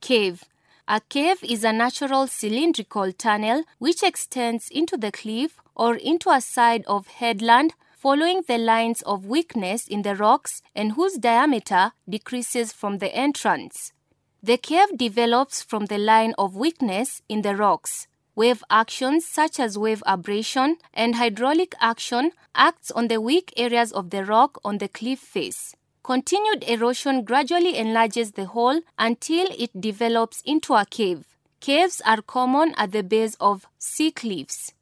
Cave. A cave is a natural cylindrical tunnel which extends into the cliff or into a side of headland following the lines of weakness in the rocks and whose diameter decreases from the entrance. The cave develops from the line of weakness in the rocks. Wave actions such as wave abrasion and hydraulic action acts on the weak areas of the rock on the cliff face. Continued erosion gradually enlarges the hole until it develops into a cave. Caves are common at the base of sea cliffs.